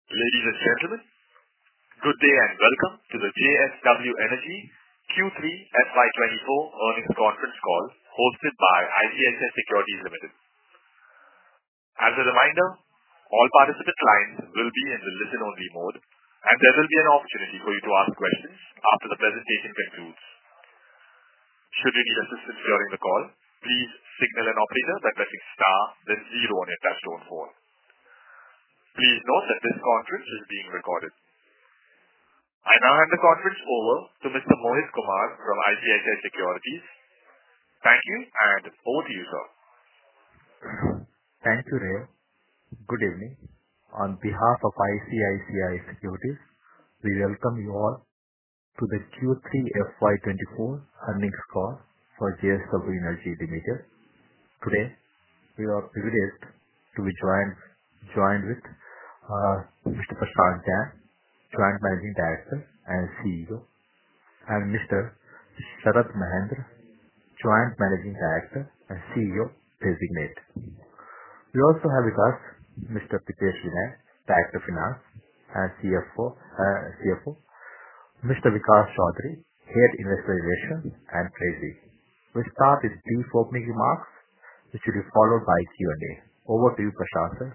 Ladies and gentlemen, good day and welcome to the JSW Energy Q3 FY24 earnings conference call hosted by ICICI Securities Limited. As a reminder, all participant lines will be in the listen-only mode, and there will be an opportunity for you to ask questions after the presentation concludes. Should you need assistance during the call, please signal an operator by pressing star, then 0 on your touch-tone phone. Please note that this conference is being recorded. I now hand the conference over to Mr. Mohit Kumar from ICICI Securities. Thank you, and over to you, sir. Thank you, Ray. Good evening. On behalf of ICICI Securities, we welcome you all to the Q3 FY24 earnings call for JSW Energy Limited. Today, we are privileged to be joined with Mr. Prashant Jain, Joint Managing Director and CEO, and Mr. Sharad Mahendra, Joint Managing Director and CEO Designate. We also have with us Mr. Pritesh Vinay, Director of Finance and CFO, Mr. Vikas Chaudhary, Head Investor Relations and Treasury. We start with brief opening remarks, which will be followed by Q&A. Over to you, Prashant, sir.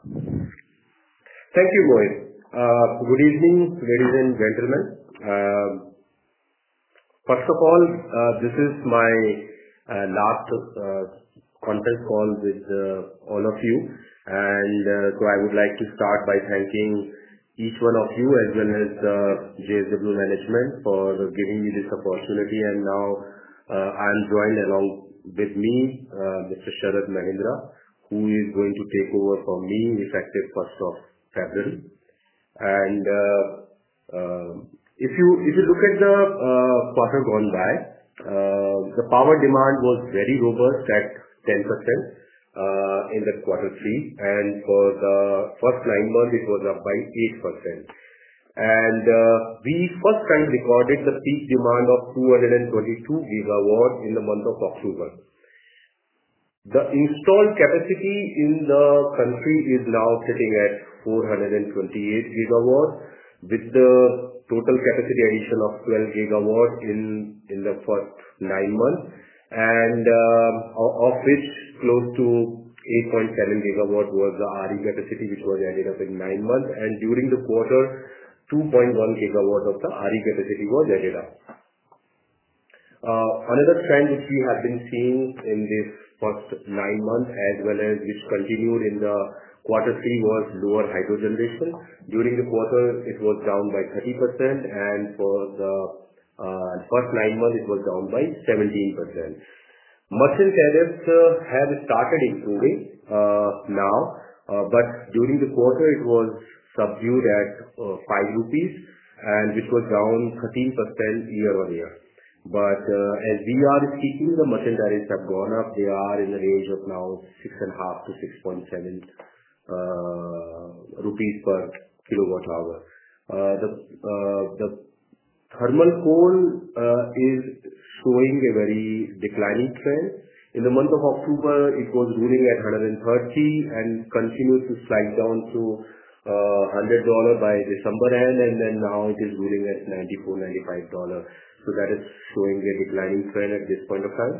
Thank you, Mohit. Good evening, ladies and gentlemen. First of all, this is my last conference call with all of you, and so I would like to start by thanking each one of you as well as JSW management for giving me this opportunity, and now I am joined along with me, Mr. Sharad Mahendra, who is going to take over from me effective 1st of February. And if you look at the quarter gone by, the power demand was very robust at 10% in the quarter 3, and for the first 9 months it was up by 8%. And we first time recorded the peak demand of 222 gigawatts in the month of October. The installed capacity in the country is now sitting at 428 gigawatts, with the total capacity addition of 12 gigawatts in the first 9 months, and of which close to 8.7 gigawatts was the RE capacity, which was added up in 9 months, and during the quarter, 2.1 gigawatts of the RE capacity was added up. Another trend which we have been seeing in this first 9 months as well as which continued in the quarter 3 was lower hydro generation. During the quarter, it was down by 30%, and for the first 9 months, it was down by 17%. Merchant tariffs have started improving now, but during the quarter, it was subdued at 5 rupees, and which was down 13% year on year. But as we are speaking, the merchant tariffs have gone up. They are in the range of now 6.5 to 6.7 rupees per kilowatt hour. The thermal coal is showing a very declining trend. In the month of October, it was ruling at 130 and continued to slide down to $100 by December end, and then now it is ruling at $94, $95. So that is showing a declining trend at this point of time.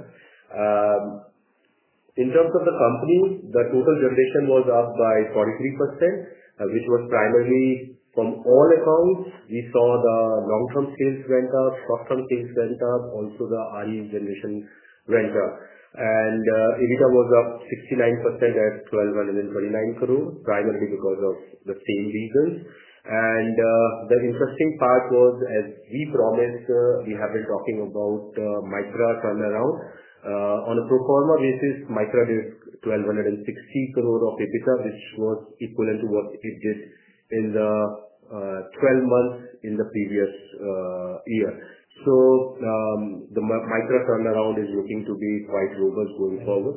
In terms of the company, the total generation was up by 43%, which was primarily from all accounts. We saw the long-term sales went up, short-term sales went up, also the RE generation went up. And EBITDA was up 69% at 1,229 crore, primarily because of the same reasons. And the interesting part was, as we promised, we have been talking about Mytrah turnaround. On a pro forma basis, Mytrah did 1,260 crore of EBITDA, which was equivalent to what it did in the 12 months in the previous year. So the Mytrah turnaround is looking to be quite robust going forward.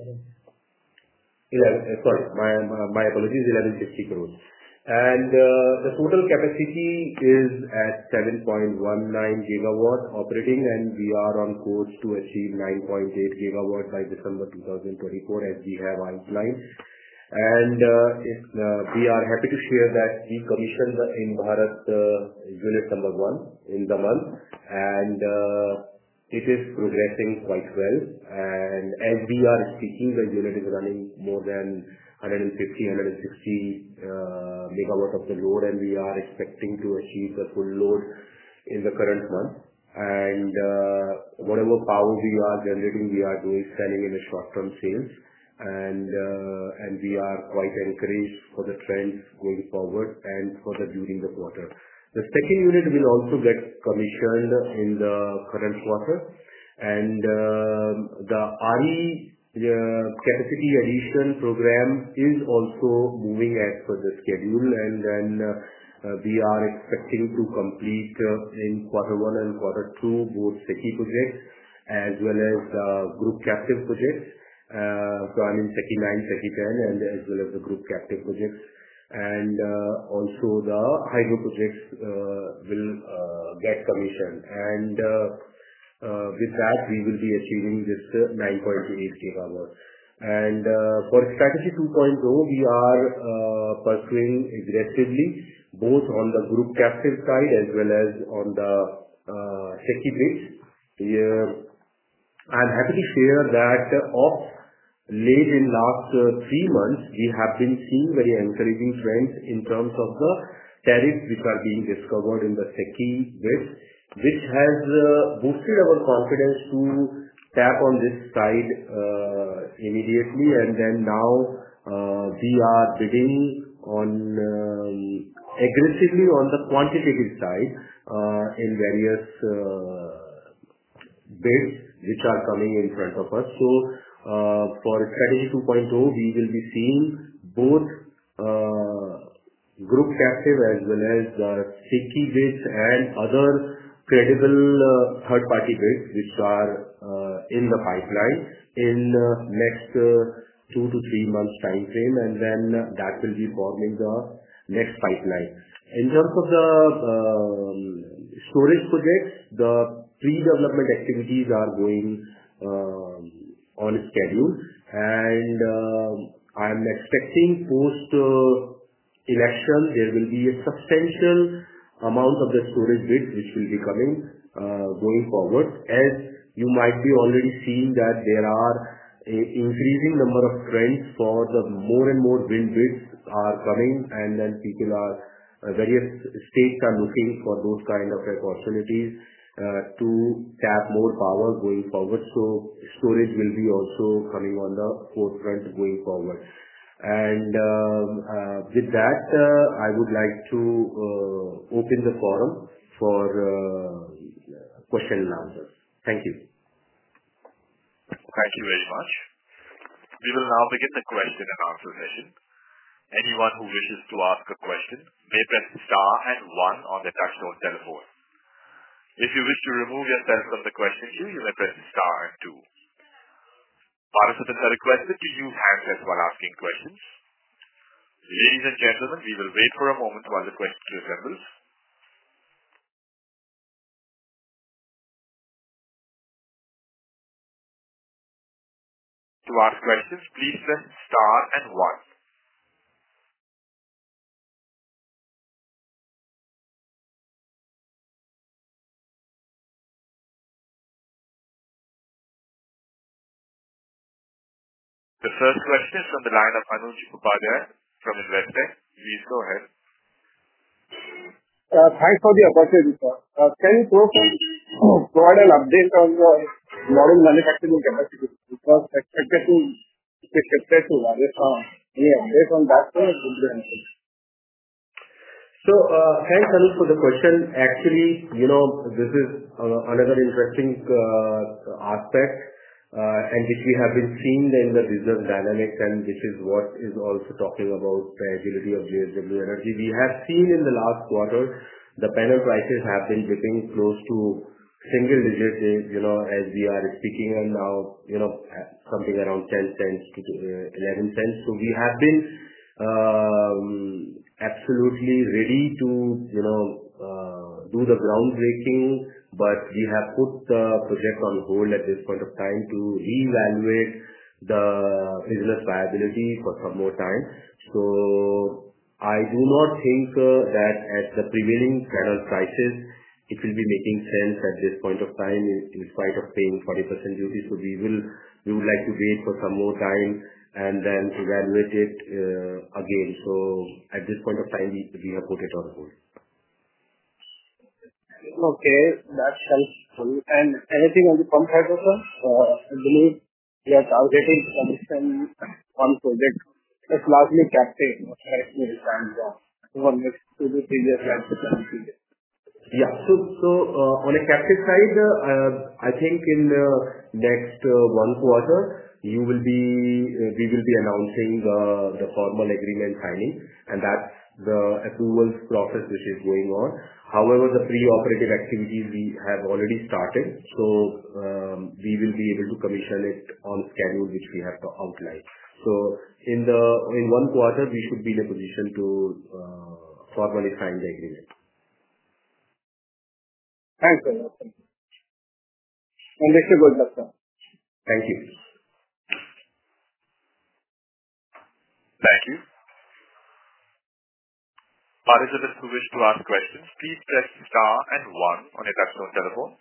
My apologies, 1,160 crores. And the total capacity is at 7.19 gigawatt operating, and we are on course to achieve 9.8 gigawatt by December 2024, as we have outlined. We are happy to share that we commissioned the Ind-Barath unit number 1 in the month, and it is progressing quite well. As we are speaking, the unit is running more than 150, 160 megawatt of the load, and we are expecting to achieve the full load in the current month. Whatever power we are generating, we are selling in a short-term sales, and we are quite encouraged for the trends going forward and during the quarter. The second unit will also get commissioned in the current quarter, and the RE capacity addition program is also moving as per the schedule, and then we are expecting to complete in quarter 1 and quarter 2 both SECI projects as well as group captive projects. I mean SECI 9, SECI 10, and as well as the group captive projects. Also the hydro projects will get commissioned. With that, we will be achieving this 9.8 gigawatts. For Strategy 2.0, we are pursuing aggressively both on the group captive side as well as on the SECI bids. I'm happy to share that of late in last 3 months, we have been seeing very encouraging trends in terms of the tariffs which are being discovered in the SECI bids, which has boosted our confidence to tap on this side immediately. Now we are bidding on aggressively on the quantitative side in various bids which are coming in front of us. For Strategy 2.0, we will be seeing both group captive as well as SECI bids and other credible third-party bids which are in the pipeline in next 2 to 3 months time frame, and then that will be forming the next pipeline. In terms of the storage projects, the pre-development activities are going on schedule, and I am expecting post election there will be a substantial amount of the storage bids which will be coming going forward. As you might be already seeing that there are a increasing number of trends for the more and more wind bids are coming, and then people are various states are looking for those kind of opportunities to tap more power going forward. Storage will be also coming on the forefront going forward. With that, I would like to open the forum for question and answers. Thank you. Thank you very much. We will now begin the question and answer session. Anyone who wishes to ask a question may press star and 1 on the touchtone telephone. If you wish to remove yourself from the question queue, you may press star and 2. Participants are requested to use handsets while asking questions. Ladies and gentlemen, we will wait for a moment while the question queue assembles. To ask questions, please press star and 1. The first question is from the line of Anuj Upadhyay from Investec. Please go ahead. Thanks for the opportunity, sir. Can you provide an update on the module manufacturing capacity? It was expected to be shifted to Rajasthan. Any update on that, sir? Thanks, Anuj, for the question. Actually, this is another interesting aspect, and which we have been seeing in the business dynamics, and which is what is also talking about the agility of JSW Energy. We have seen in the last quarter, the panel prices have been dipping close to single digits, as we are speaking, and now, something around 10 cents to 11 cents. We have been absolutely ready to, do the groundbreaking, but we have put the project on hold at this point of time to reevaluate the business viability for some more time. So I do not think that at the prevailing panel prices, it will be making sense at this point of time in spite of paying 40% duty. So we would like to wait for some more time and then evaluate it again. So at this point of time, we have put it on hold. Okay, that's helpful. And anything on the pump hydro, sir? I believe we are targeting commission on project. It's largely captive, correct me if I'm wrong, over next 2 to 3 years, like the current period. Yeah. So on a captive side, I think in next 1 quarter, we will be announcing the formal agreement signing, and that's the approvals process which is going on. However, the pre-operative activities we have already started, so we will be able to commission it on schedule which we have outlined. So in 1 quarter, we should be in a position to formally sign the agreement. Thanks, sir. And wish you good luck, sir. Thank you. Thank you. Participants who wish to ask questions, please press star and 1 on your touchtone telephone.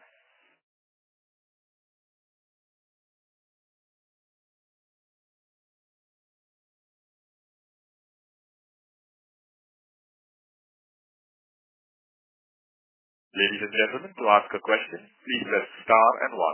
Ladies and gentlemen, to ask a question, please press star and 1.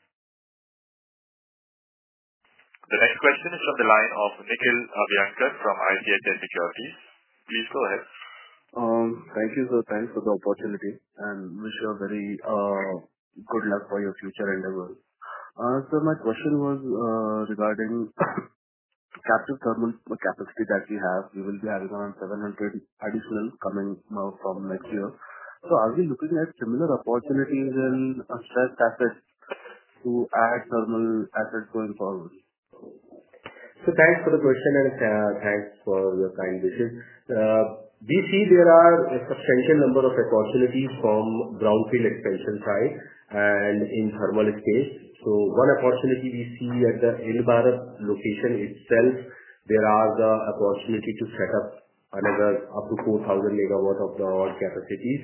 The next question is from the line of Nikhil Abhyankar from ICICI Securities. Please go ahead. Thank you, sir. Thanks for the opportunity and wish you a very good luck for your future endeavors. So my question was regarding captive thermal capacity that we have. We will be having around 700 additional coming from next year. So are we looking at similar opportunities in stressed assets to add thermal assets going forward? So thanks for the question and thanks for your kind wishes. We see there are a substantial number of opportunities from brownfield expansion side and in thermal space. So one opportunity we see at the Ind-Barath location itself, there are the opportunity to set up another up to 4,000 megawatt of the odd capacities.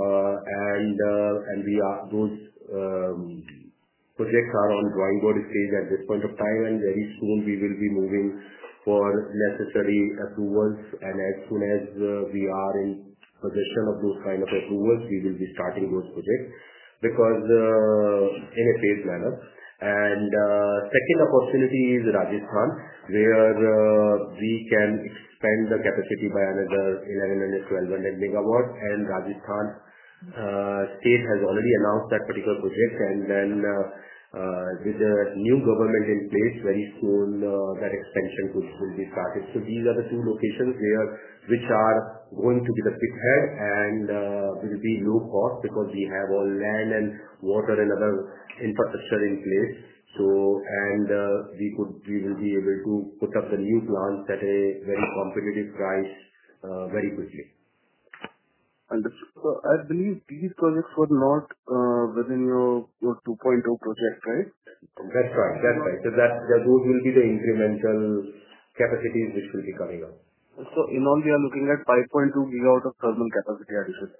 Those projects are on drawing board stage at this point of time, and very soon we will be moving for necessary approvals. And as soon as we are in possession of those kind of approvals, we will be starting those projects because in a phased manner. And second opportunity is Rajasthan, where we can expand the capacity by another 1,100-1,200 megawatt. And Rajasthan state has already announced that particular project, and then with the new government in place, very soon that expansion will be started. So these are the 2 locations which are going to be the big head and will be low cost because we have all land and water and other infrastructure in place. So we will be able to put up the new plants at a very competitive price very quickly. Understood. So I believe these projects were not within your 2.0 project, right? That's right. That's right. So those will be the incremental capacities which will be coming up. So in all, we are looking at 5.2 gigawatt of thermal capacity addition.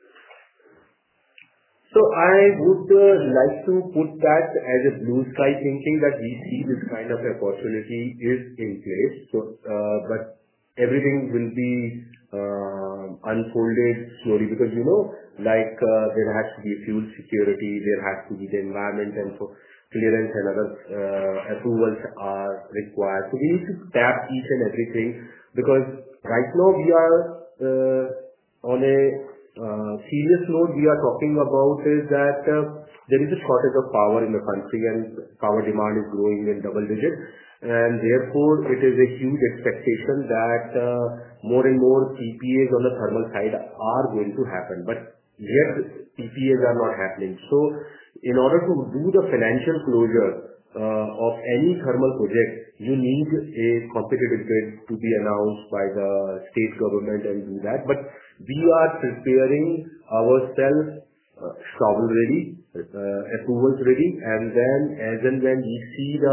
So I would like to put that as a blue sky thinking that we see this kind of opportunity is in place. So, but everything will be unfolded slowly because, there has to be fuel security, there has to be the environment and so clearance and other approvals are required. So we need to tap each and everything because right now we are on a serious note we are talking about is that there is a shortage of power in the country and power demand is growing in double digits. And therefore, it is a huge expectation that more and more PPAs on the thermal side are going to happen. But yet, PPAs are not happening. So, in order to do the financial closure of any thermal project, you need a competitive bid to be announced by the state government and do that. But we are preparing ourselves shovel ready, approvals ready, and then as and when we see the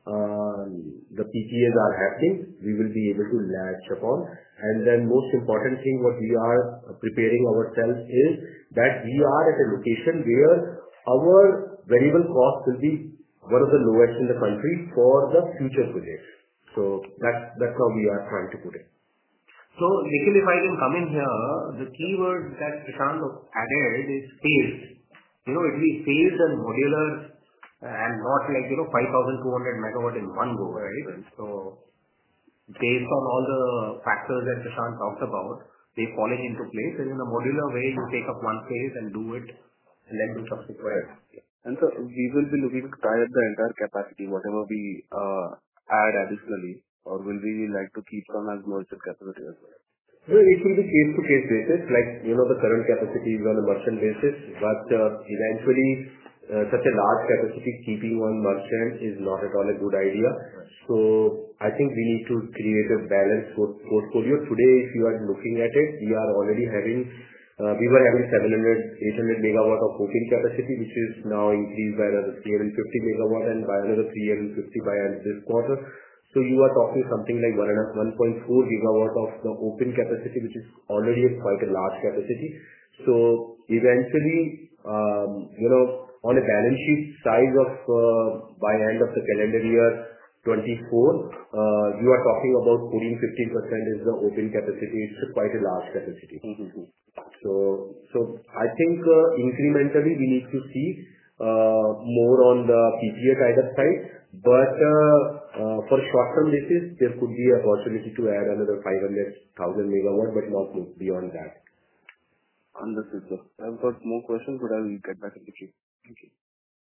the PPAs are happening, we will be able to latch upon. And then most important thing what we are preparing ourselves is that we are at a location where our variable cost will be one of the lowest in the country for the future projects. So that's how we are trying to put it. So, Nikhil, if I can come in here, the keyword that Prashant added is phased. It will be phased and modular and not like, 5,200 megawatt in one go, right? So, based on all the factors that Prashant talked about, they falling into place. And in a modular way, you take up one phase and do it and then do subsequent. And so we will be looking to tie up the entire capacity, whatever we add additionally, or will we like to keep some as merchant capacity as well? No, it will be case-to-case basis, like, the current capacity is on a merchant basis, but eventually such a large capacity keeping on merchant is not at all a good idea. So I think we need to create a balanced portfolio. Today, if you are looking at it, we are already having, we were having 800 megawatt of open capacity, which is now increased by another 350 megawatt and by another 350 by end this quarter. So you are talking something like 1.4 gigawatt of the open capacity, which is already quite a large capacity. So eventually, on a balance sheet size of by end of the calendar year 24, you are talking about 14-15% is the open capacity. It's quite a large capacity. Mm-hmm. So I think incrementally we need to see more on the PPA kind of side, but for short-term basis, there could be an opportunity to add another 500,000 megawatt, but not beyond that. Understood, sir. I've got more questions, but I will get back in the queue. Thank you.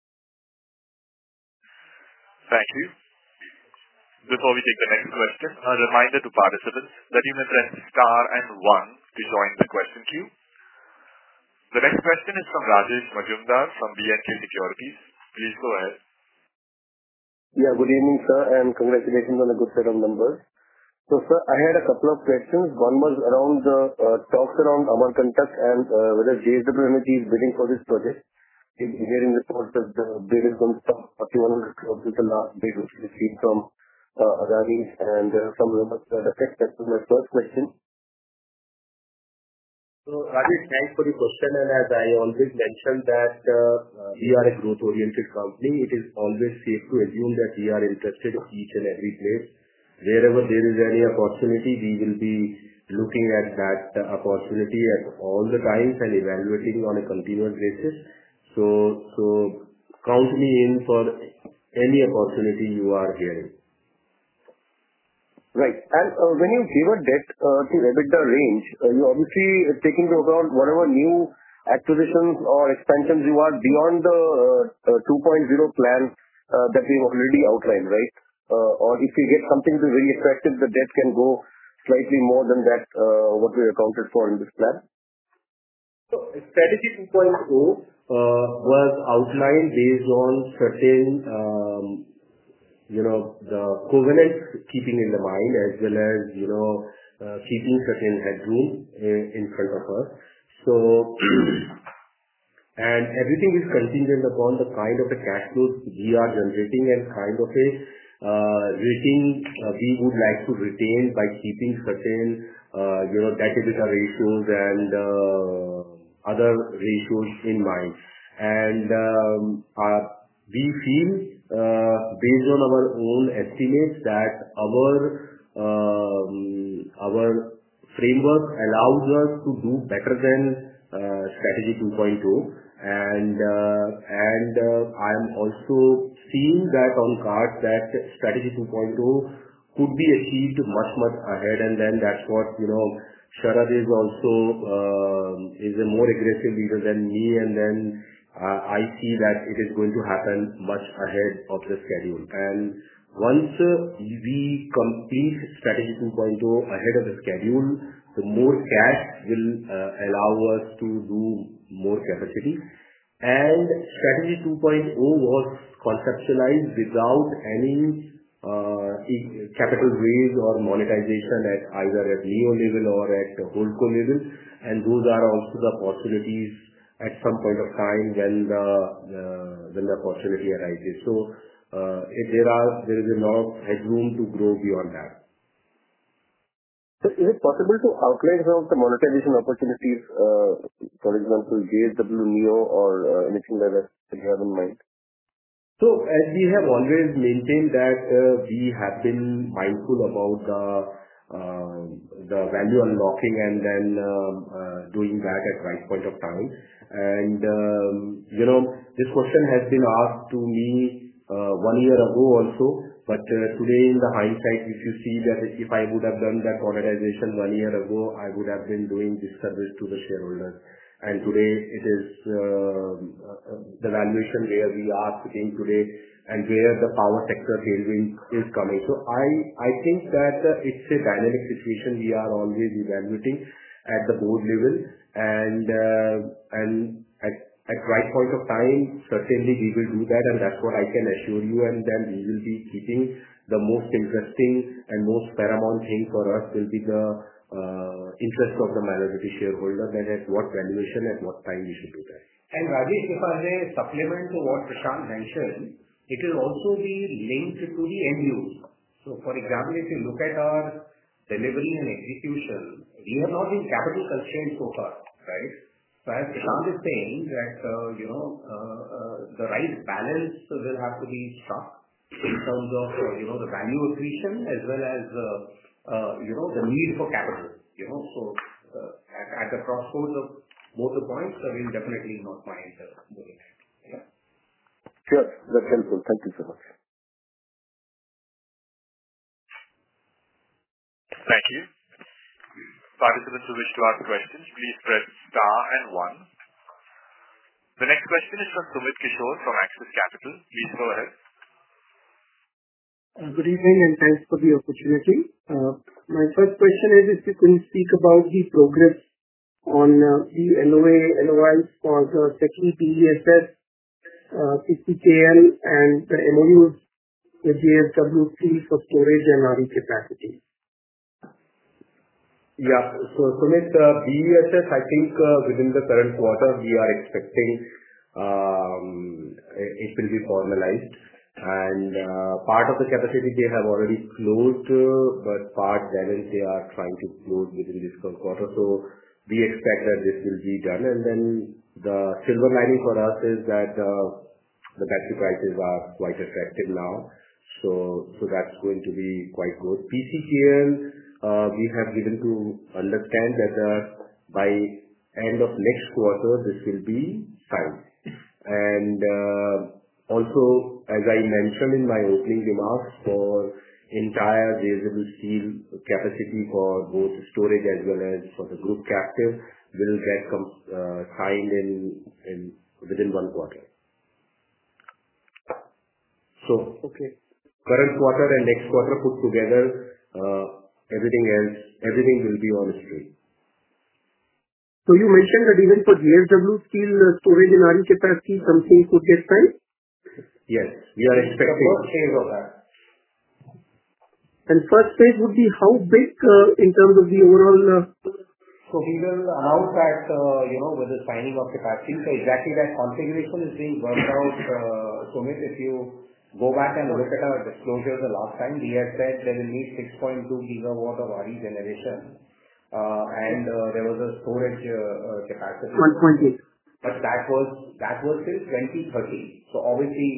Thank you. Before we take the next question, a reminder to participants that you may press star and 1 to join the question queue. The next question is from Rajesh Majumdar from B&K Securities. Please go ahead. Yeah, good evening, sir, and congratulations on a good set of numbers. So, sir, I had a couple of questions. One was around the talks around Amarkantak and whether JSW Energy is bidding for this project. In hearing reports that the bid is going to stop 4,100 crores with the last bid which we received from Adani and some rumors to that effect. That was my first question. So, Rajesh, thanks for the question. And as I always mentioned that we are a growth-oriented company, it is always safe to assume that we are interested in each and every place. Wherever there is any opportunity, we will be looking at that opportunity at all the times and evaluating on a continuous basis. So count me in for any opportunity you are hearing. Right. And when you give a debt to EBITDA range, you obviously take into account whatever new acquisitions or expansions you are beyond the 2.0 plan that we've already outlined, right? Or if you get something to be very attractive, the debt can go slightly more than that, what we accounted for in this plan? So Strategy 2.0 was outlined based on certain, the covenants keeping in the mind as well as, keeping certain headroom in front of us. So, and everything is contingent upon the kind of a cash flows we are generating and kind of a rating we would like to retain by keeping certain, debt EBITDA ratios and other ratios in mind. And we feel, based on our own estimates, that our framework allows us to do better than Strategy 2.0. And I am also seeing that on cards that Strategy 2.0 could be achieved much ahead. And then that's what, Sharad is also is a more aggressive leader than me. And then I see that it is going to happen much ahead of the schedule. And once we complete Strategy 2.0 ahead of the schedule, the more cash will allow us to do more capacity. And Strategy 2.0 was conceptualized without any capital raise or monetization at either at Neo level or at the Holdco level. And those are also the opportunities at some point of time when the opportunity arises. So there is a lot of headroom to grow beyond that. Is it possible to outline some of the monetization opportunities, for example, JSW Neo or anything like that you have in mind? As we have always maintained that we have been mindful about the value unlocking and then doing that at right point of time. This question has been asked to me 1 year ago also. Today in the hindsight, if you see that if I would have done that monetization 1 year ago, I would have been doing disservice to the shareholders. Today it is the valuation where we are sitting today and where the power sector tailwind is coming. I think that it's a dynamic situation we are always evaluating at the board level, and at right point of time, certainly we will do that, and that's what I can assure you. Then we will be keeping the most interesting and most paramount thing for us will be the interest of the minority shareholder, that at what valuation, at what time we should do that. Rajesh, if I may supplement to what Prashant mentioned, it will also be linked to the end use. For example, if you look at our delivery and execution, we have not been capital constrained so far, right? As Prashant is saying that, the right balance will have to be struck in terms of, the value accretion as well as, the need for capital. At the crossroads of both the points, we'll definitely not mind moving ahead. Yeah. Sure. That's helpful. Thank you so much. Thank you. Participants who wish to ask questions, please press star and one. The next question is from Sumit Kishore from Axis Capital. Please go ahead. Good evening, and thanks for the opportunity. My first question is if you can speak about the progress on the LOIs for the second BESS, CCKL, and the MOUs with JSW Steel for storage and RE capacity. Yeah. Sumit, BESS, I think within the current quarter, we are expecting it will be formalized. Part of the capacity they have already closed, but part balance they are trying to close within this quarter. We expect that this will be done. The silver lining for us is that the battery prices are quite attractive now. That's going to be quite good. PCKL, we have given to understand that by end of next quarter, this will be signed. Also, as I mentioned in my opening remarks, for entire JSW Steel capacity for both storage as well as for the group captive will get signed within 1 quarter. Okay. Current quarter and next quarter put together, everything will be on stream. You mentioned that even for JSW Steel storage and RE capacity, something could get signed? Yes, we are expecting. The first phase of that. First phase would be how big in terms of the overall? We will announce that, with the signing of capacity. Exactly that configuration is being worked out. Sumit, if you go back and look at our disclosures the last time, we had said they will need 6.2 gigawatt of RE generation. There was a storage capacity. 1.8. That was till 2030. Obviously,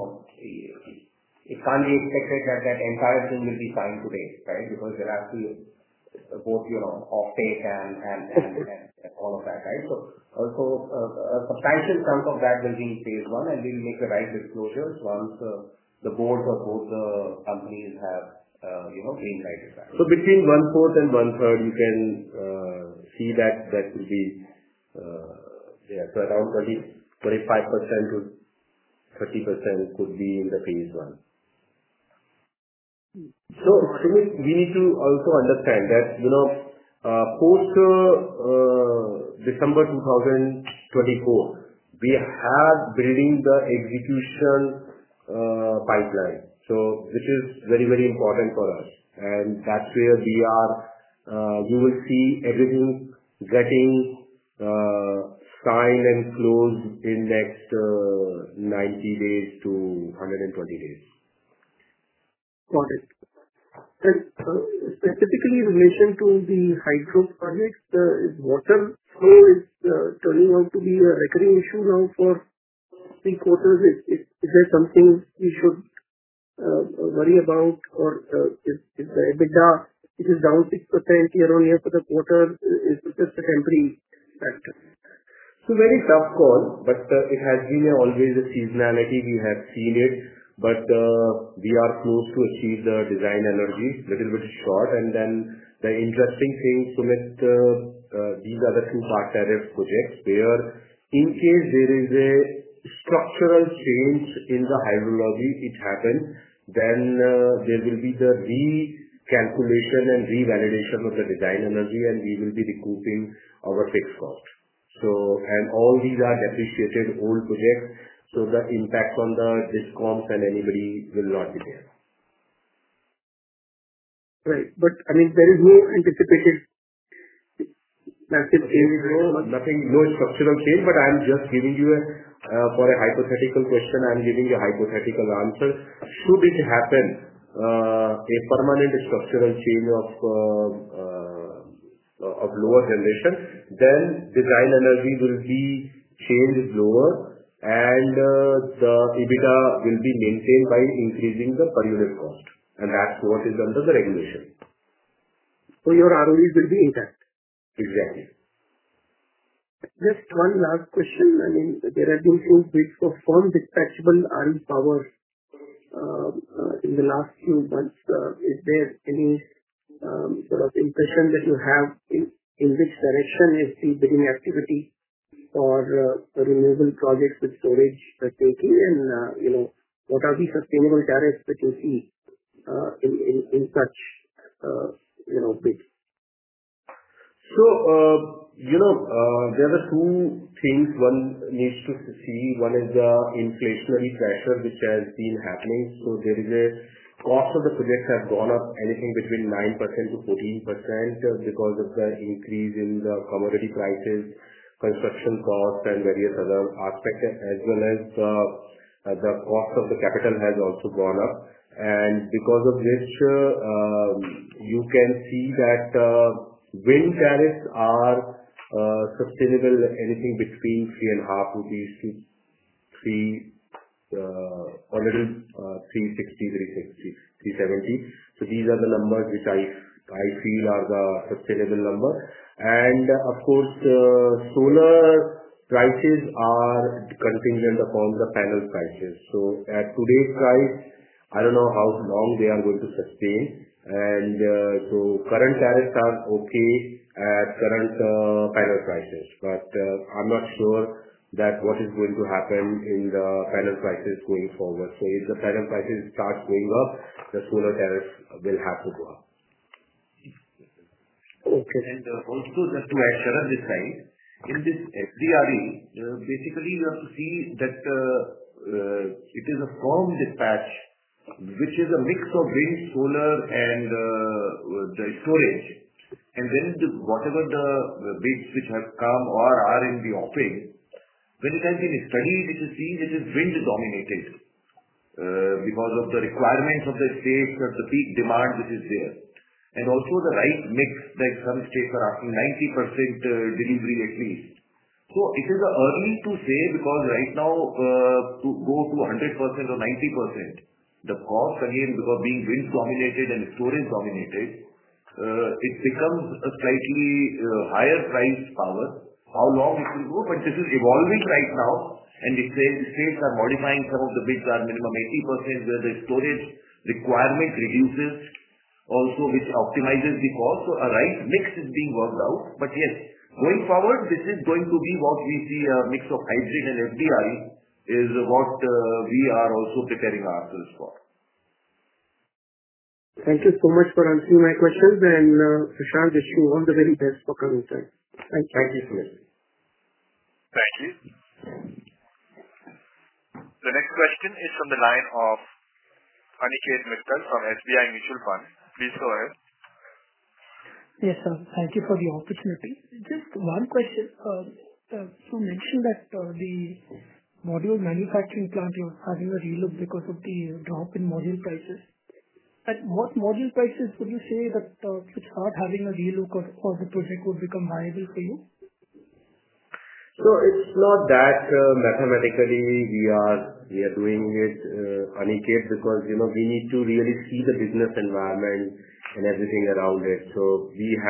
it can't be expected that that entire thing will be signed today, right? Because there has to be both, offtake and all of that, right? Also, a substantial chunk of that will be in phase 1, and we'll make the right disclosures once the boards of both the companies have, green lighted that. Between 1/4 and 1/3, you can see that will be, around 25% to 30% could be in the phase 1. Sumit, we need to also understand that, post December 2024, we have building the execution pipeline. Which is very, very important for us. That's where we are, you will see everything getting sign and close in next 90 days to 120 days. Got it. Specifically in relation to the hydro projects, is water flow turning out to be a recurring issue now for 3 quarters? Is there something we should worry about, or is the EBITDA, which is down 6% year-on-year for the quarter, is just a temporary factor? Very tough call, but it has been always a seasonality. We have seen it, but we are close to achieve the design energy, little bit short. The interesting thing, Sumit, these are the 2-part tariff projects where in case there is a structural change in the hydrology, it happens, then there will be the recalculation and revalidation of the design energy, and we will be recouping our fixed cost. All these are depreciated old projects, so the impact on the DISCOMs and anybody will not be there. Right. There is no anticipated massive change? No structural change, but I'm just giving you for a hypothetical question, I'm giving you a hypothetical answer. Should it happen, a permanent structural change of lower generation, then design energy will be changed lower, and the EBITDA will be maintained by increasing the per unit cost. That's what is under the regulation. Your ROEs will be intact? Exactly. Just one last question. There have been few bids for firm dispatchable RE power in the last few months. Is there any sort of impression that you have in which direction is the bidding activity for renewable projects with storage taking, and what are the sustainable tariffs that you see in such bids? There are 2 things one needs to see. One is the inflationary pressure which has been happening. There is a cost of the projects have gone up anything between 9% to 14% because of the increase in the commodity prices, construction costs, and various other aspects, as well as the cost of the capital has also gone up. Because of which you can see that wind tariffs are sustainable anything between 3.5 rupees to 3, or little 360, 370. These are the numbers which I feel are the sustainable number. Of course, solar prices are contingent upon the panel prices. At today's price, I don't know how long they are going to sustain. Current tariffs are okay at current panel prices, but I'm not sure that what is going to happen in the panel prices going forward. If the panel prices start going up, the solar tariff will have to go up. Okay. Also, just to add, Sharad this side, in this FDRE, basically you have to see that it is a firm dispatch, which is a mix of wind, solar, and the storage. Whatever the bids which have come or are in the offering, when it has been studied, it is seen it is wind dominated because of the requirements of the states, of the peak demand which is there. Also the right mix, like some states are asking 90% delivery at least. It is early to say, because right now to go to 100% or 90%, the cost again, because being wind dominated and storage dominated, it becomes a slightly higher price power. How long it will go, but this is evolving right now, and the states are modifying. Some of the bids are minimum 80%, where the storage requirement reduces also, which optimizes the cost. A right mix is being worked out. Yes, going forward, this is going to be what we see, a mix of hybrid and FDRE is what we are also preparing ourselves for. Thank you so much for answering my questions, and Prashant, wish you all the very best for coming time. Thank you. Thank you so much. Thank you. The next question is from the line of Aniket Mittal from SBI Mutual Fund. Please go ahead. Yes, sir. Thank you for the opportunity. Just one question. you mentioned that the module manufacturing plant you're having a relook because of the drop in module prices. At what module prices would you say that should start having a relook or the project would become viable for you? So it's not that mathematically we are doing it, Aniket, because we need to really see the business environment and everything around it. So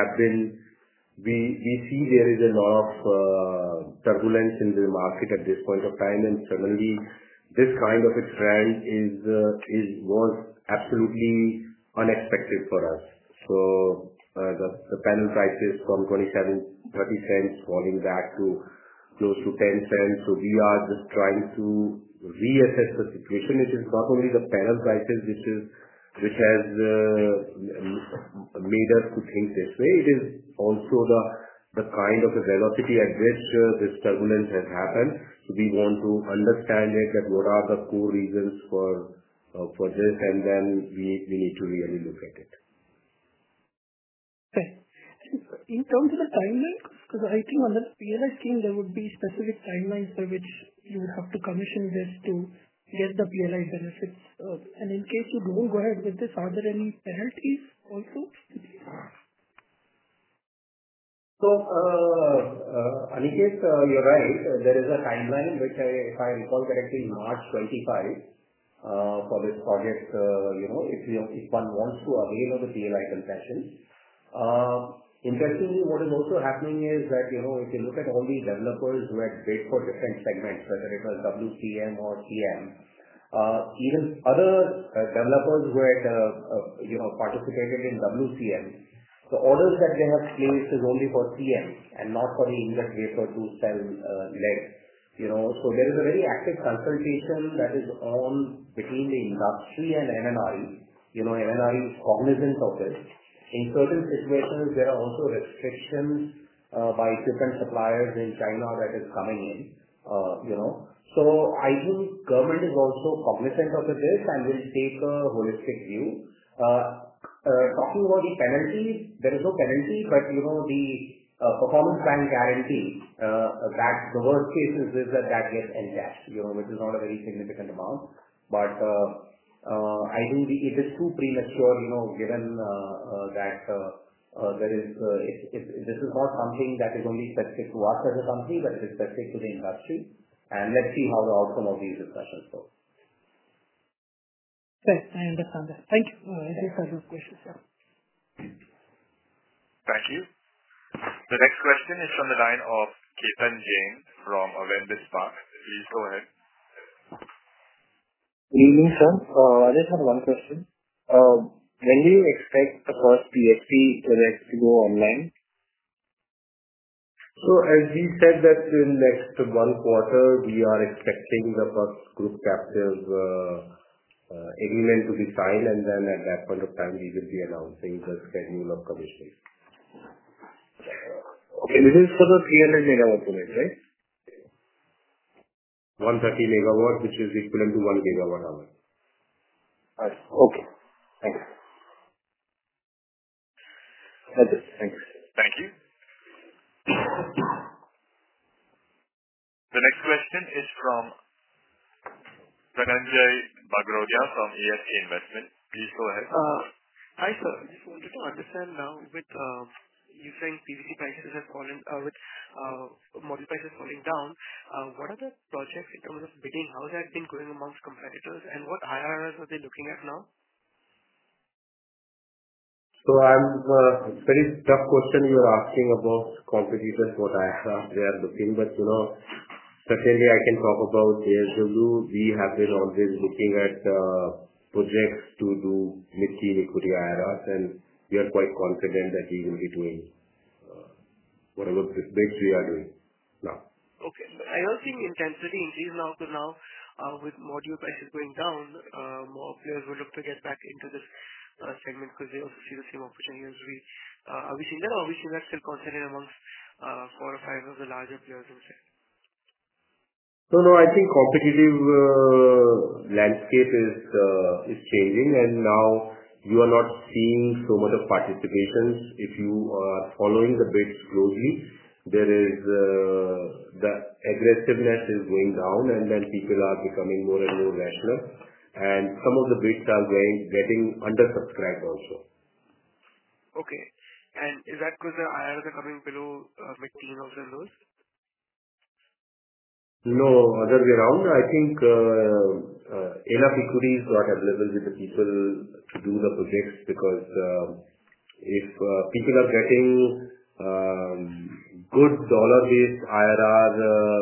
we see there is a lot of turbulence in the market at this point of time, and suddenly this kind of a trend was absolutely unexpected for us. So the panel prices from 27-30 cents falling back to close to 10 cents. So we are just trying to reassess the situation. It is not only the panel prices which has made us to think this way. It is also the kind of a velocity at which this turbulence has happened. So we want to understand it, that what are the core reasons for this, and then we need to really look at it. Okay. In terms of the timeline, because I think on the PLI scheme there would be specific timelines by which you would have to commission this to get the PLI benefits. And in case you don't go ahead with this, are there any penalties also? So, Aniket, you're right. There is a timeline which, if I recall correctly, March 25 for this project. If one wants to avail of the PLI concessions. Interestingly, what is also happening is that if you look at all the developers who had bid for different segments, whether it was WCM or CM, even other developers who had participated in WCM, the orders that they have placed is only for CM and not for the ingot wafer to cell leg. So there is a very active consultation that is on between the industry and MNRE. MNRE is cognizant of this. In certain situations, there are also restrictions by equipment suppliers in China that is coming in. So I think government is also cognizant of this and will take a holistic view. Talking about the penalties, there is no penalty, but the performance bank guarantee, that the worst case is that gets encashed, which is not a very significant amount. But I think it is too premature, given that this is not something that is only specific to us as a company, but it is specific to the industry. And let's see how the outcome of these discussions go. Right, I understand that. Thank you. These are those questions, sir. Thank you. The next question is from the line of Ketan Jain from Avendus Spark. Please go ahead. Good evening, sir. I just have one question. When do you expect the first PSP project to go online? So as we said that in next 1 quarter, we are expecting the first group captive agreement to be signed, and then at that point of time, we will be announcing the schedule of commissioning. Okay, this is for the 300 megawatt project, right? 130 megawatt, which is equivalent to 1 gigawatt hour. Okay. Thanks. That's it. Thanks. Thank you. The next question is from Dhananjay Bagrodia from ASK Investment. Please go ahead. Hi, sir. I just wanted to understand now with you saying PVC prices have fallen, with module prices falling down, what are the projects in terms of bidding? How has that been going amongst competitors, and what IRRs are they looking at now? So very tough question you are asking about competitors, what IRRs they are looking, but certainly I can talk about JSW. We have been always looking at projects to do mid-teen equity IRRs, and we are quite confident that we will be doing whatever bids we are doing now. Okay. But I also think intensity increase now, because now with module prices going down, more players will look to get back into this segment because they also see the same opportunity as we. Are we seeing that, or are we seeing that still concentrated amongst 4 or 5 of the larger players in the sector? No, I think competitive landscape is changing, and now you are not seeing so much of participation. If you are following the bids closely, there the aggressiveness is going down, and then people are becoming more and more rational, and some of the bids are getting undersubscribed also. Okay. Is that because the IRRs are coming below mid-teen also in those? No, other way around. I think enough equity is not available with the people to do the projects because if people are getting good dollar-based IRR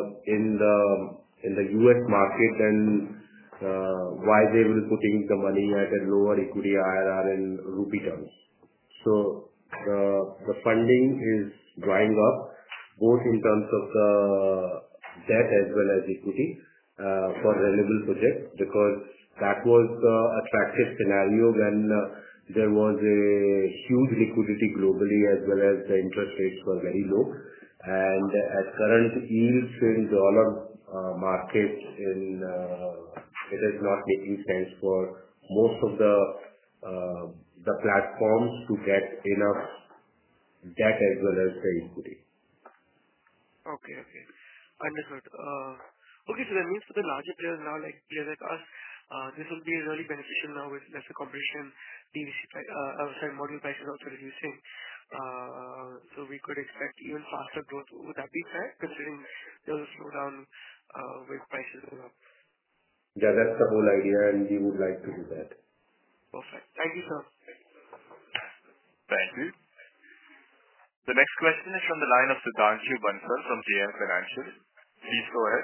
in the US market, then why they will putting the money at a lower equity IRR in rupee terms. So the funding is drying up both in terms of the debt as well as equity for renewable projects, because that was the attractive scenario when there was a huge liquidity globally as well as the interest rates were very low. And at current yields in dollar market, it is not making sense for most of the platforms to get enough debt as well as the equity. Okay. Understood. Okay, so that means for the larger players now, like players like us, this will be really beneficial now with lesser competition, module prices also reducing. So we could expect even faster growth. Would that be fair, considering there was a slowdown with prices going up? Yeah, that's the whole idea, and we would like to do that. Perfect. Thank you, sir. Thank you. The next question is from the line of Sudhanshu Bansal from JM Financial. Please go ahead.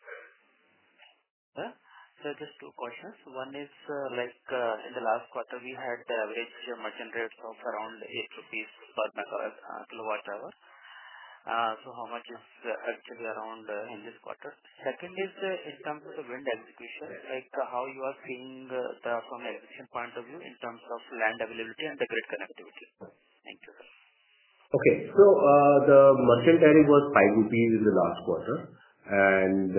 So just two questions. One is in the last quarter, we had the average merchant rates of around 8 rupees per kilowatt hour. So how much is actually around in this quarter? Second is in terms of the wind execution, how you are seeing from an execution point of view in terms of land availability and the grid connectivity. Thank you, sir. Okay. So the merchant tariff was 5 rupees in the last quarter, and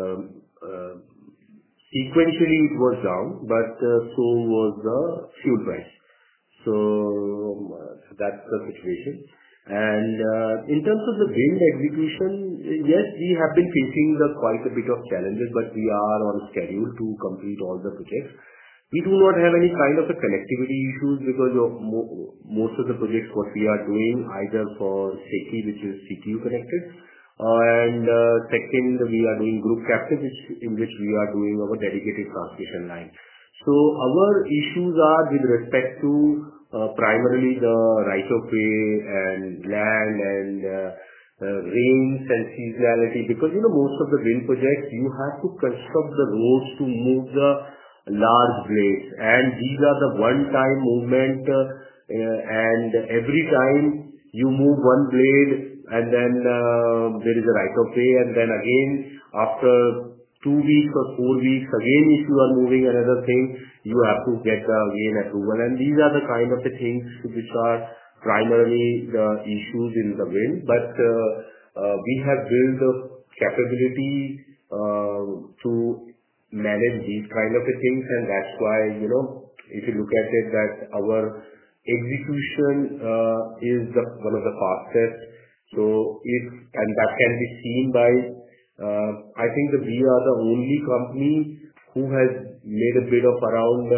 sequentially it was down, but so was the fuel price. So that's the situation. And in terms of the wind execution, yes, we have been facing quite a bit of challenges, but we are on schedule to complete all the projects. We do not have any kind of a connectivity issues because of most of the projects what we are doing either for SECI, which is CTU connected, and second, we are doing group captive, in which we are doing our dedicated transmission line. So our issues are with respect to primarily the right of way and land and rains and seasonality, because most of the wind projects you have to construct the roads to move the large blades, and these are the one-time movement, and every time you move one blade and then there is a right of way, and then again after 2 weeks or 4 weeks again if you are moving another thing, you have to get again approval, and these are the kind of the things which are primarily the issues in the wind. But we have built the capability to manage these kind of things, and that's why if you look at it, that our execution is one of the fastest. So and that can be seen by I think that we are the only company who has made a bid of around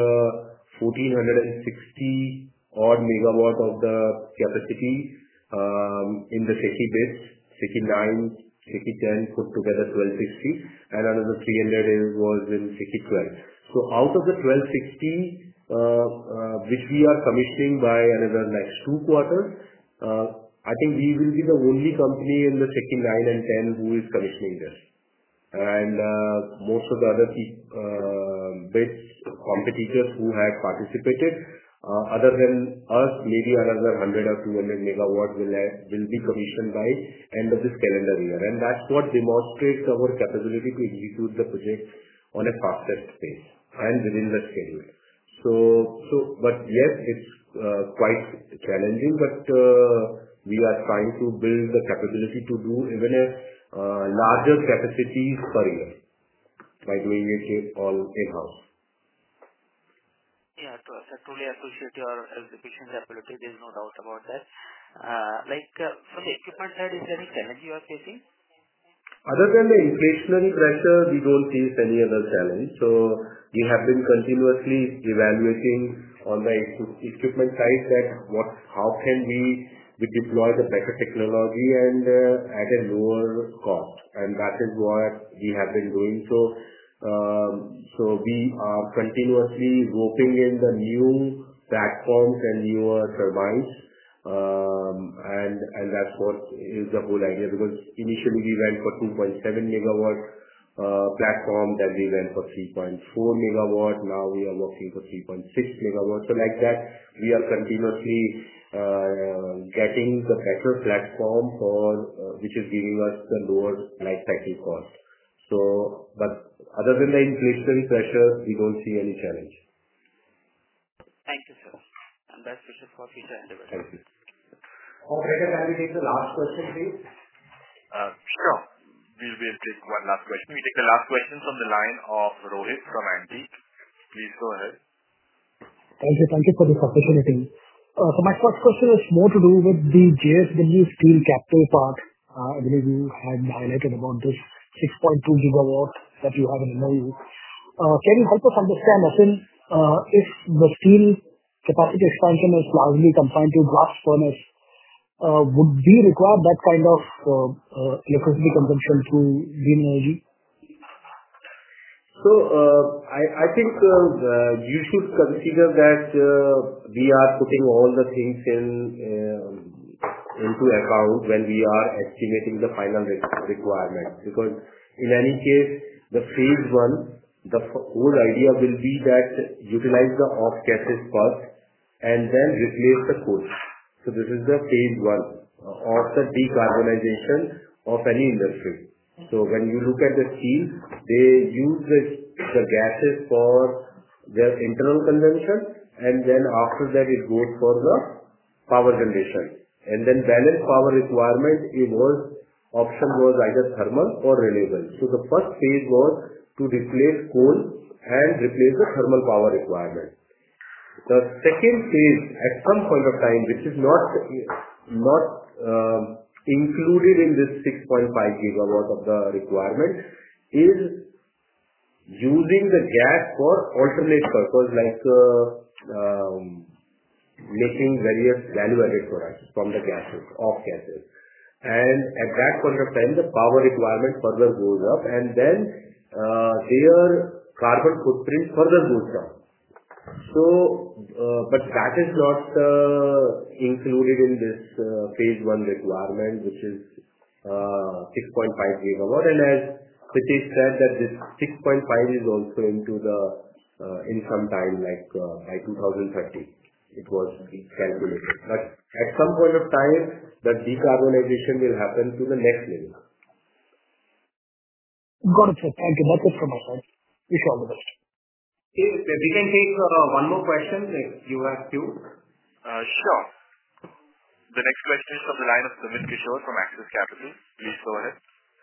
1460 odd megawatt of the capacity in the SECI bids, SECI 9, SECI 10 put together 1260, and another 300 was in SECI 12. So out of the 1260, which we are commissioning by another next 2 quarters, I think we will be the only company in the SECI 9 and 10 who is commissioning this. And most of the other bids, competitors who had participated, other than us, maybe another 100 or 200 megawatt will be commissioned by end of this calendar year. And that's what demonstrates our capability to execute the project on a fastest pace and within the schedule. But yes, it's quite challenging, but we are trying to build the capability to do even a larger capacities per year by doing it all in-house. Yeah, I truly appreciate your execution capability. There's no doubt about that. From the equipment side, is there any challenge you are facing? Other than the inflationary pressure, we don't face any other challenge. We have been continuously evaluating on the equipment side that how can we deploy the better technology and at a lower cost. That is what we have been doing. We are continuously roping in the new platforms and newer turbines. That's what is the whole idea, because initially we went for 2.7 megawatt platform, then we went for 3.4 megawatt. Now we are working for 3.6 megawatt. Like that, we are continuously getting the better platform which is giving us the lower life cycle cost. Other than the inflationary pressure, we don't see any challenge. Thank you, sir. Best wishes for future endeavors. Thank you. Operator, can we take the last question, please? Sure. We'll take one last question. We take the last question from the line of Rohit from Antique. Please go ahead. Thank you. Thank you for this opportunity. My first question is more to do with the JSW Steel capital part. I believe you had highlighted about this 6.2 gigawatt that you have in MOU. Can you help us understand, if the steel capacity expansion is largely confined to blast furnace, would we require that kind of electricity consumption through green energy? I think you should consider that we are putting all the things into account when we are estimating the final requirement. Because in any case, the phase one, the whole idea will be that utilize the off gases first and then replace the coal. This is the phase one of the decarbonization of any industry. When you look at the steel, they use the gases for their internal consumption, and then after that it goes for the power generation. Then balance power requirement, option was either thermal or renewable. The first phase was to replace coal and replace the thermal power requirement. The second phase, at some point of time, which is not included in this 6.5 gigawatt of the requirement, is using the gas for alternate purpose, like making various value-added products from the gases, off gases. At that point of time, the power requirement further goes up, and then their carbon footprint further goes down. But that is not included in this phase one requirement, which is 6.5 gigawatt. As Pritesh said, that this 6.5 is also in some time, like by 2030, it was calculated. But at some point of time, the decarbonization will happen to the next level. Got it, sir. Thank you. That's it from my side. Wish you all the best. We can take one more question if you have few. Sure. The next question is from the line of Sumit Kishore from Axis Capital. Please go ahead.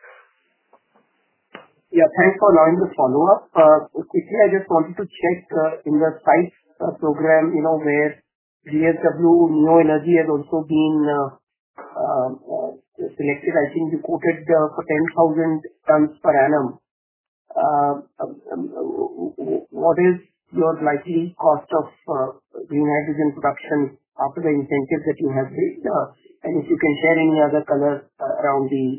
Yeah, thanks for allowing the follow-up. Quickly, I just wanted to check in the SITE program, where JSW Neo Energy has also been selected. I think you quoted for 10,000 tons per annum. What is your likely cost of green hydrogen production after the incentives that you have raised? If you can share any other color around the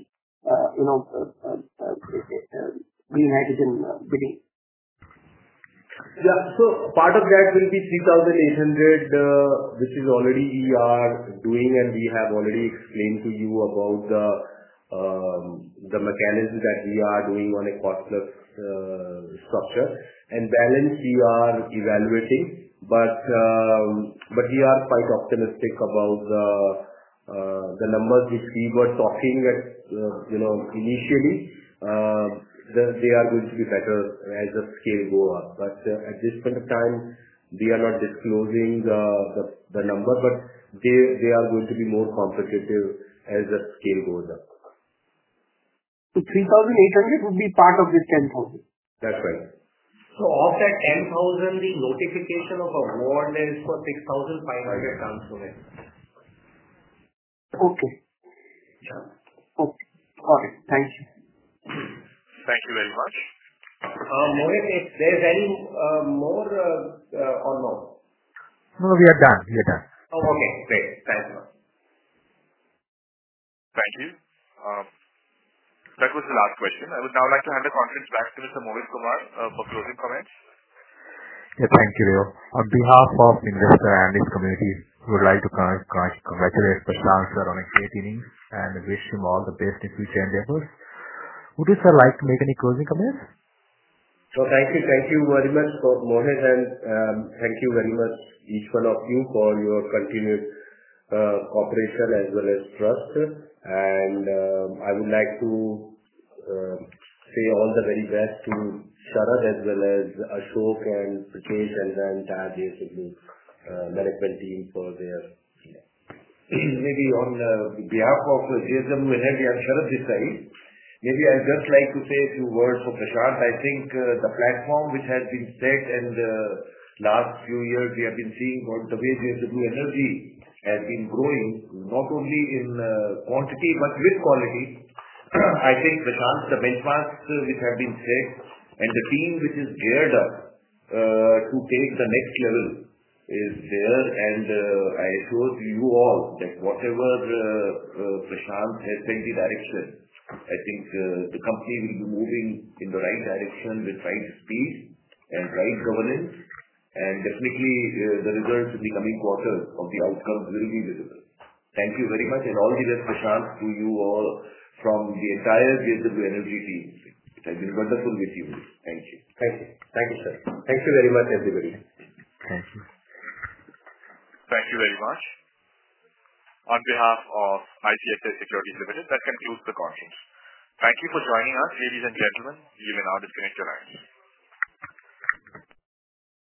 green hydrogen bidding. Yeah. Part of that will be 3,800, which is already we are doing, and we have already explained to you about the mechanism that we are doing on a cost-plus structure. Balance we are evaluating, but we are quite optimistic about the numbers which we were talking at initially. They are going to be better as the scale go up. At this point of time, we are not disclosing the number, but they are going to be more competitive as the scale goes up. 3,800 would be part of this 10,000? That's right. Of that 10,000, the notification of award is for 6,500 tons per year. Okay. Yeah. Okay. Got it. Thank you. Thank you very much. Mohit, if there's any more or no? No, we are done. We are done. Oh, okay. Great. Thanks a lot. Thank you. That was the last question. I would now like to hand the conference back to Mr. Mohit Kumar for closing comments. Yeah, thank you, Leo. On behalf of investor and analyst community, we would like to congratulate Prashant sir on a great innings and wish him all the best in future endeavors. Would you, sir, like to make any closing comments? Thank you very much for Mohit, and thank you very much each one of you for your continued cooperation as well as trust. And I would like to say all the very best to Sharad as well as Ashok and Pritesh and the entire JSW management team for their. Maybe on behalf of JSW Energy, I'm Sharad this side. Maybe I'd just like to say a few words for Prashant. I think the platform which has been set and last few years we have been seeing the way JSW Energy has been growing, not only in quantity but with quality. I think Prashant, the benchmarks which have been set and the team which is geared up to take the next level is there, and I assure you all that whatever Prashant has set the direction, I think the company will be moving in the right direction with right speed and right governance, and definitely the results in the coming quarters of the outcomes will be visible. Thank you very much, and all the best, Prashant, to you all from the entire JSW Energy team. It has been wonderful with you. Thank you. Thank you, sir. Thank you very much, everybody. Thank you. Thank you very much. On behalf of ICICI Securities Limited, that concludes the conference. Thank you for joining us, ladies and gentlemen. You may now disconnect your lines.